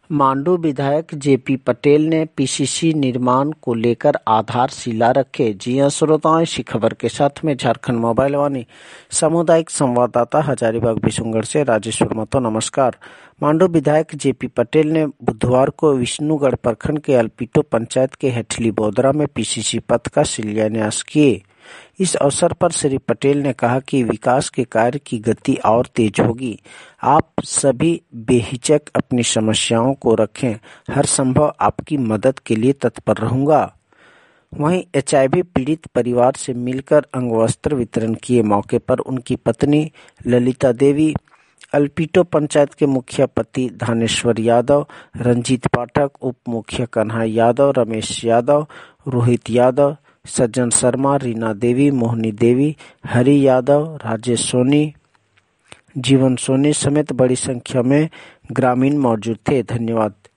मांडू विधायक जेपी पटेल ने पीसीसी निर्माण को लेकर आधारशिला रखे। जी हां श्रोताओं, इसी खबर के साथ में झारखंड मोबाइल वाणी सामुदायिक संवाददाता हजारीबाग बिशुनगढ़ से राजेश्वर महतो। नमस्कार। मांडू विधायक जेपी पटेल ने बुधवार को विष्णुगढ़ प्रखंड के अल्पीटो पंचायत के हेठली बोदरा में पीसीसी पथ का शिलान्यास किए। इस अवसर पर श्री पटेल ने कहा कि विकास के कार्य की गति और तेज होगी। आप सभी बेहिचक अपनी समस्याओं को रखें, हर संभव आपकी मदद के लिए तत्पर रहूंगा। वहीं एचआईवी पीड़ित परिवार से मिलकर अंगवस्त्र वितरण किए। मौके पर उनकी पत्नी ललिता देवी, अल्पीटो पंचायत के मुखिया पति धानेश्वर यादव, रंजीत पाठक, उप मुखिया कन्हा यादव, रमेश यादव, रोहित यादव, सज्जन शर्मा, रीना देवी, मोहनी देवी, हरि यादव, राजेश सोनी, जीवन सोनी समेत बड़ी संख्या में ग्रामीण मौजूद थे। धन्यवाद।